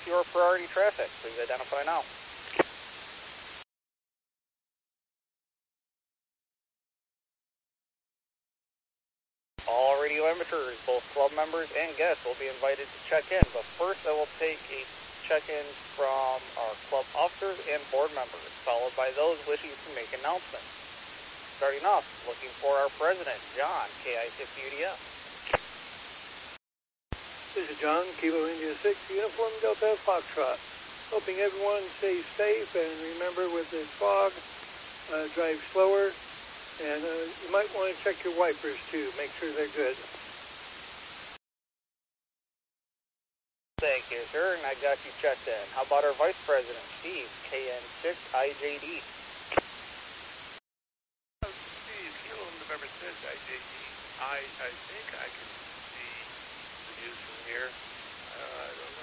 with your priority traffic. Please identify now. All radio amateurs, both club members and guests, will be invited to check in, but first I will take a check-in from our club officers and board members, followed by those wishing to make announcements. Starting off, looking for our president, John, KI-6UDF. This is John, Kilo India 6, Uniform Delta Foxtrot. Hoping everyone stays safe, and remember with this fog, drive slower, and you might want to check your wipers too, make sure they're good. Thank you, sir, and I got you checked in. How about our vice president, Steve, KN6IJD? Steve, Kilo November 6, IJD. I think I can see the news from here. I don't know.